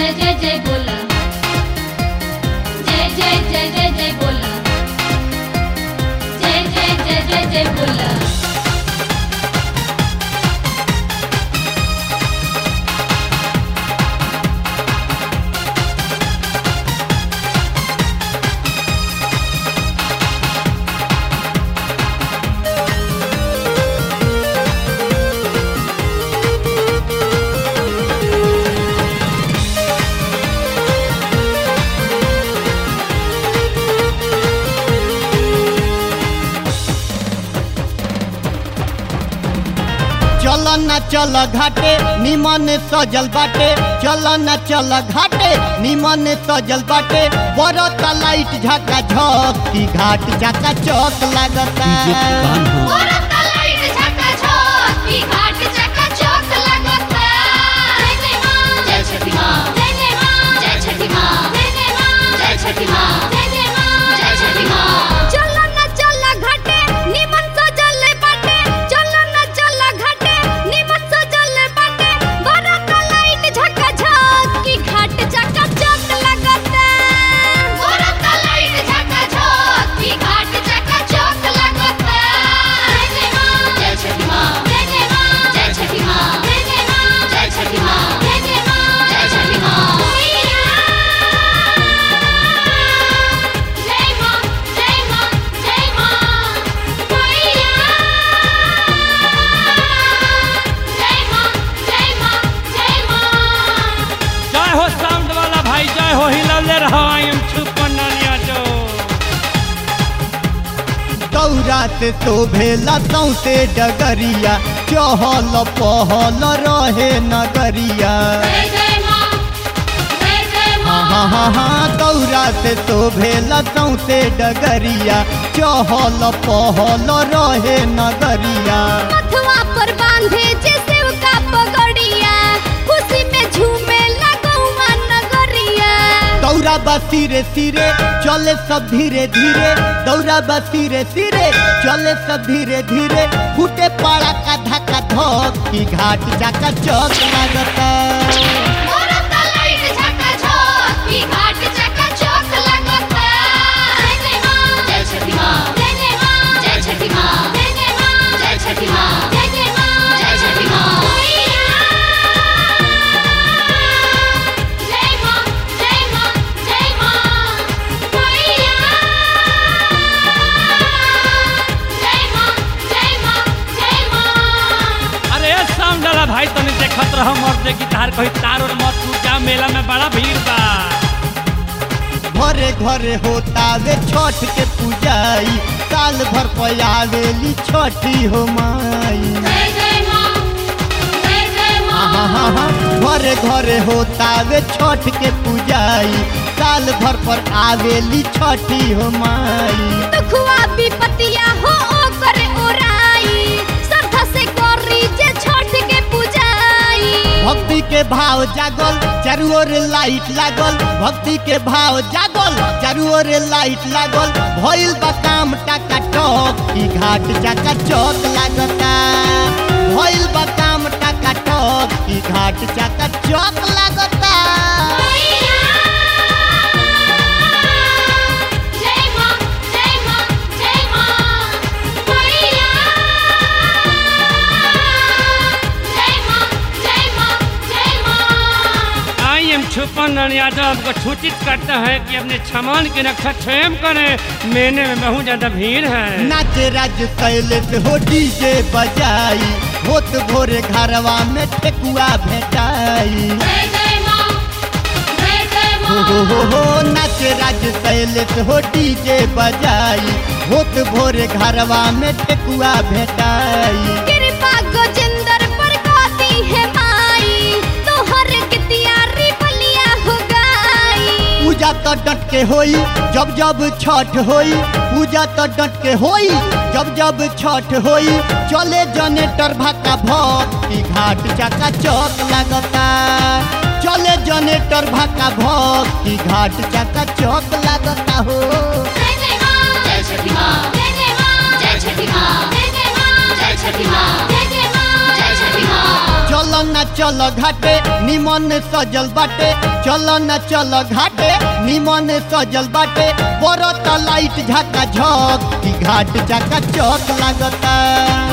जय जय जय बोला, जय जय जय जय जय बोला, जय जय जय जय जय बोला। चल न चल घाटे निमन सजल बाटे, चल न चल घाटे निमन सजल बाटे, बरत लाइट झका झक की घाट झका चौक लागता। औरत लाइट झका झक की घाट झका चौक लागता। जय जय मां, जय छठी मां, जय जय मां, जय छठी मां, जय जय मां, जय छठी मां, जय जय मां, जय छठी मां। चल न चल घाटे निमन सजल बाटे, चल न चल घाटे निमन सजल बाटे, बरत लाइट झका झक की घाट झका चौक लागता। औरत लाइट झका झक की घाट झका चौक लागता। जय जय मां, जय छठी मां, जय जय मां, जय छठी मां, जय जय मां, जय छठी मां, जय जय मां, जय छठी मां। जय मां, जय मां, जय मां, मैया। जय मां, जय मां, जय मां। जय हो साउंड वाला भाई, जय हो, हिलौले रहो। आई एम छुपन नानिया जो दौरा से शोभेला सौसे डगरिया, चहल पहल रहे नगरिया। जय जय मां, जय जय हाँ मां। हाँ हाँ दौरा से शोभेला सौसे डगरिया, चहल पहल रहे नगरिया। मथवा पर बांधे जे शिव का पगड़िया, खुशी में झूमे लगौआ नगरिया। दौरा बा सिरे सिरे चले सब धीरे धीरे, दौरा बा सिरे सिरे चले सब धीरे धीरे, फूटे पाड़ा का धक्का धक की घाट जाका चौक लागता। औरत लाइट झका झक की घाट झका चौक लागता। जय जय मां, जय छठी मां, जय जय मां, जय छठी मां, जय जय मां, जय छठी मां, जय जय मां, जय छठी मां। जय मां, जय मां, जय मां, मैया। जय मां, जय मां, जय मां। अरे साउंड वाला भाई तने देखत रहो, मर्दे गिटार कहीं तार और मत टूट जा, मेला में बड़ा भीड़ बा। घरे घरे होता वे छठ के पूजाई, साल भर पयावेली छठी हो माई। जय जय मां, जय जय मां। हाँ हाँ हाँ घरे घरे होता वे छठ के पूजाई, साल भर पर आवेली छठी हो माई। दुखवा विपतिया हो ओकर ओराई, श्रद्धा से करी जे छठ के पूजाई। भक्ति के भाव जागल चारू ओर लाइट लागल, भक्ति के भाव जागल चारू ओर लाइट लागल, भइल बा काम टाका टक की घाट जाका चौक लागता। भइल बा काम टाका टक की घाट जाका चौक लागता। जय मां, जय मां, जय मां, मैया। जय मां, जय मां, जय मां। आई एम छुपन नानिया जो आपको सूचित करता है कि अपने सामान की रक्षा स्वयं करें, मेले में बहुत ज्यादा भीड़ है। नाचे राज शैलेश हो डीजे बजाई, होत भोरे घरवा में ठेकुआ भेटाई। जय जय मां, जय जय हो मां। नाचे राज शैलेश हो डीजे बजाई, होत भोरे घरवा में ठेकुआ भेटाई। कृपा गोजिंदर पर गाती है माई, तोहर के तियारी बलिया हो गई। पूजा तो डट के होई जब जब छठ होई, पूजा तो डट के होई जब जब छठ होई, चले जनेटर भाका भक की घाट जाका चौक लागता। चले जनेटर भाका भक की घाट जाका चौक लागता हो। जय जय मां, जय छठी मां, जय जय मां, जय छठी मां, जय जय मां, जय छठी मां, जय जय मां, जय छठी मां। चल न न चल घाटे निमन सजल बाटे, चलो न चल घाटे निमन सजल बाटे, बरत लाइट झका झक की घाट चका चौक लागता।